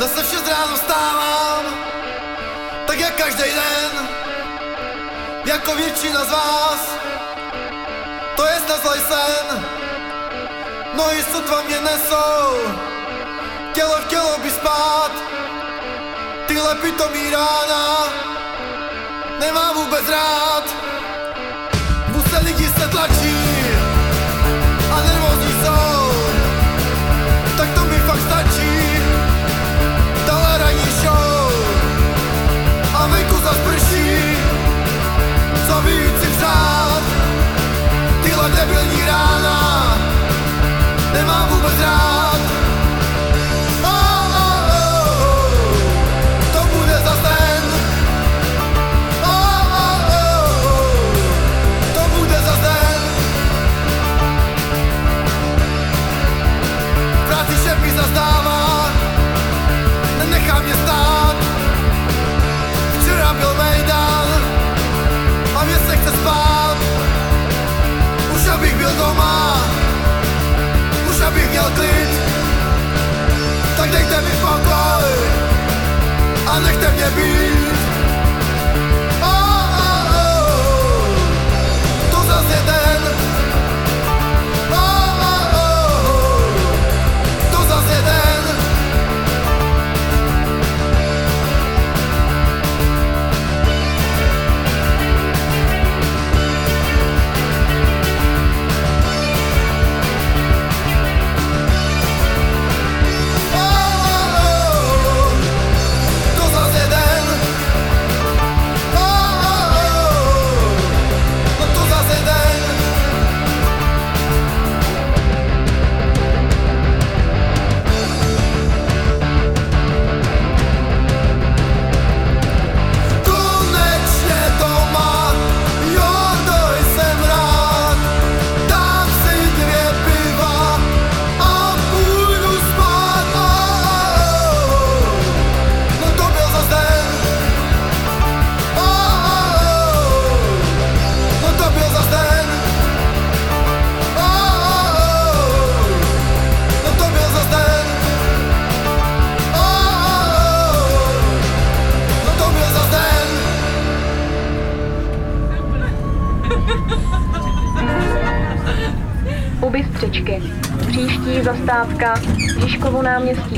Zase v 6 ráno vstávám, tak jak každý den, jako většina z vás. To je snad zlej sen, nohy sotva mě nesou, tělo chtělo by spát. Tyhle pitomý rána nemám vůbec rád. V buse lidi se tlačí a nervózní jsou, tak to mi fakt stačí. Dala ranní show a venku zas prší. Co víc si přát, tyhle debilní rána nemám vůbec rád. To bude zas den. To bude zas den. V práci šéf mi zazdává, nenechá mě stát. Včera byl mejdan a mě se chce spát. Už abych byl doma, už abych měl klid, tak dejte mi pokoj a nechte mě být. To zas je den. To zas je den. U Bystřičky. Příští zastávka Žižkovo náměstí.